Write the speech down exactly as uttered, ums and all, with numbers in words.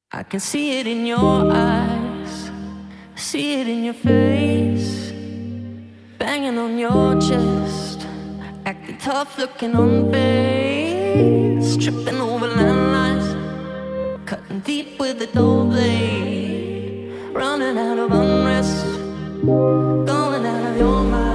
I can see it in your eyes, see it in your face, banging on your chest, acting tough, looking on base, tripping over landlines, cutting deep with the dull blade, running out of unrest, going out of your mind.